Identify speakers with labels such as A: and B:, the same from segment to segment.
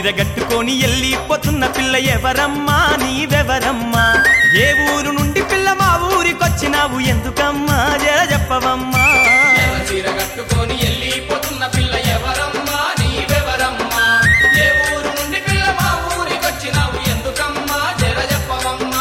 A: చీర గట్టుకొని ఎల్లిపోతున్న పిల్ల ఎవరమ్మా నీవెవరమ్మా ఏ ఊరు నుండి పిల్ల మా ఊరికొచ్చినావు ఎందుకమ్మా జర చెప్పవమ్మా
B: ఎర్ర చీర కట్టుకొని ఎల్లిపోతున్న పిల్ల ఎవరమ్మా నీవెవరమ్మా ఏ ఊరు నుండి పిల్ల మా ఊరికొచ్చినావు ఎందుకమ్మా జర చెప్పవమ్మా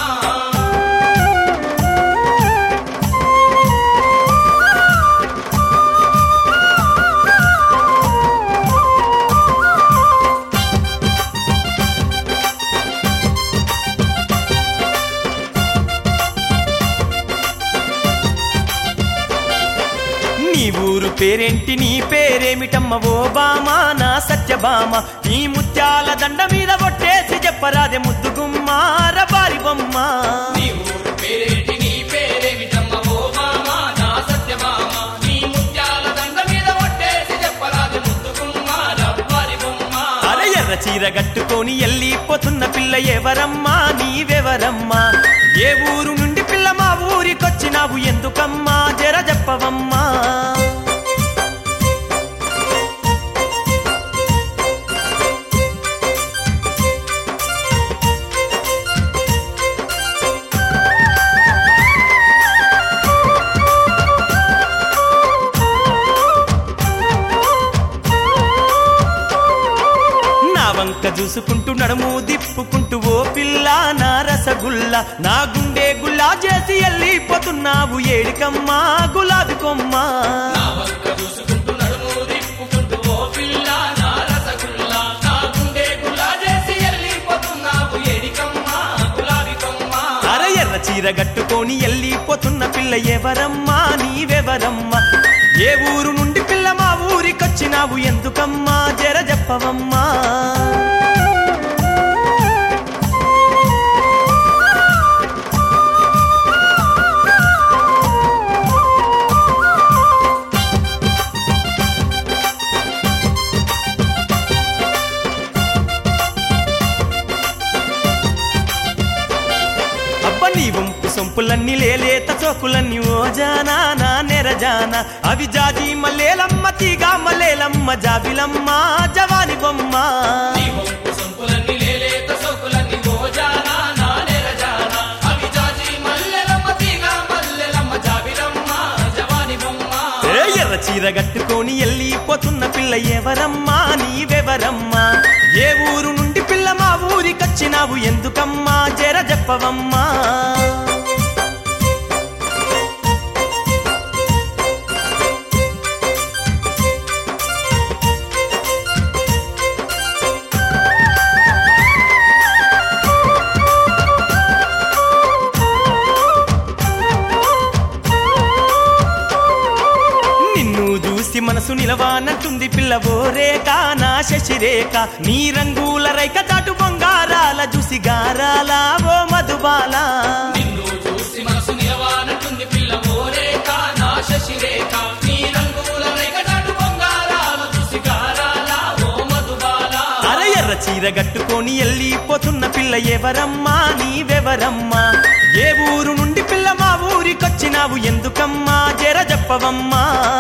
A: నీ ఊరు పేరేంటి నీ పేరేమిటమ్మ ఓ బామా నా సత్యభామ నీ ముత్యాల దండ మీద కొట్టేసి చెప్పరాదే ముద్దుగుమ్మ రబారి బొమ్మ
B: నీ ఊరు పేరేంటి నీ పేరేమిటమ్మ ఓ మామ నా సత్యమామ నీ ముత్యాల దండ మీద కొట్టేసి చెప్పరాది ముద్దుకుమ్మ రవ్వారి బొమ్మ
A: అరే ఎర్ర చీర గట్టుకొని ఎల్లిపోతున్న పిల్ల ఎవరమ్మా నీవెవరమ్మా ఏ ఊరు నుండి పిల్ల మా ఊరికొచ్చినావు ఎందుకమ్మా జర చెప్పవమ్మా వంక చూసుకుంటూ నడుము దిప్పుకుంటూ ఓ పిల్ల నా రసగుల్ల నా గుండె గుల్లా చేసి ఎల్లిపోతున్నావు ఏడికమ్మా గులాబీ కొమ్మ
B: నా వంక చూసుకుంటూ నడుము దిప్పుకుంటూ ఓ పిల్ల నా రసగుల్లా నా గుండె గుల్లా చేసి ఎల్లిపోతున్నావు ఏడికమ్మా గులాబీ కొమ్మ
A: అరే ఎర్ర చీర గట్టుకొని ఎల్లిపోతున్న పిల్ల ఎవరమ్మా నీవెవరమ్మా ఏ ఊరు నుండి పిల్ల మా ఊరికొచ్చినావు ఎందుకమ్మా జర చెప్పవమ్మా నీ వంపు సొంపులన్నీ లేలేత చోకులన్నీ ఓ జానా నా నెరజానా అవి జాజి మల్లేలమ్మ తీగా మల్లేలమ్మ జాబిలమ్మ జవాని బొమ్మ
B: నీ వంపు సొంపులన్నీ లేలేత సోకులన్నీ ఓ జానా నా నెరజానా అవి జాజి మల్లెలమ్మ తీగా మల్లెలమ్మ జాబిలమ్మ జవాని బొమ్మ
A: ఏ ఎర్ర చీర గట్టుకొని ఎల్లిపోతున్న పిల్ల ఎవరమ్మా నీవెవరమ్మా ఏ ఊరు నుండి పిల్ల మా ఊరికొచ్చినావు ఎందుకమ్మా జర చెప్పవమ్మా మనసు నిలవానంటుంది పిల్లవో రేఖ నా శశిరేఖ నీ రంగుల రైక చాటు బంగారాల చూసి గారాల ఓ మధుబాల
B: నిన్ను చూసి మనసు నిలవానంటుంది పిల్ల ఓ రేఖ నా శశిరేఖ నీ రంగుల రేఖ చాటు బంగారాల చూసి గారాల ఓ మధుబాల
A: అరే ఎర్ర చీర గట్టుకొని ఎల్లిపోతున్న పిల్ల ఎవరమ్మా నీవెవరమ్మా ఏ ఊరు నుండి పిల్ల మా ఊరికొచ్చినావు ఎందుకమ్మా జర చెప్పవమ్మా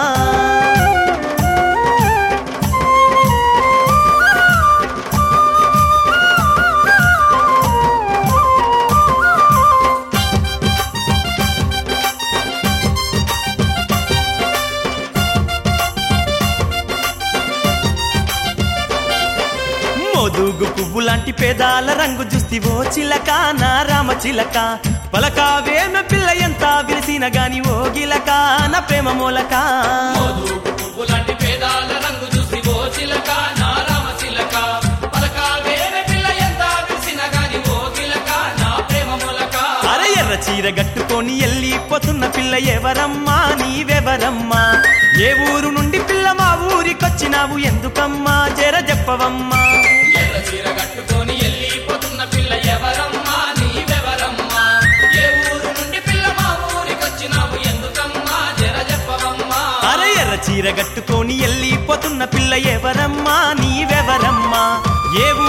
A: మోదుగు పువ్వు లాంటి పేదాల రంగు చూస్తివో చిలక నా రామ చిలక పలకావేమ పిల్ల ఎంత విరిసిన గాని ఓ గిలక నా ప్రేమ మూలక
B: మోదుగు పువ్వు లాంటి పేదాల రంగు చూసి ఓ చిలక నా రామ చిలక పలకావేమ పిల్ల ఎంత విరిసిన గాని ఓ గిలక నా ప్రేమ మూలక
A: అరే ఎర్ర చీర గట్టుకొని ఎల్లిపోతున్న పిల్ల ఎవరమ్మా నీవెవరమ్మా ఏ ఊరు నుండి పిల్ల మా ఊరికొచ్చినావు ఎందుకమ్మా జర చెప్పవమ్మా
B: ఎర్ర చీర కట్టుకొని ఎల్లిపోతున్న పిల్ల ఎవరమ్మా నీవెవరమ్మా ఏ ఊరు నుండి పిల్ల మా ఊరికొచ్చినావు ఎందుకమ్మా జర చెప్పవమ్మా
A: అరే ఎర్ర చీర గట్టుకొని ఎల్లిపోతున్న పిల్ల ఎవరమ్మా నీవెవరమ్మా ఏ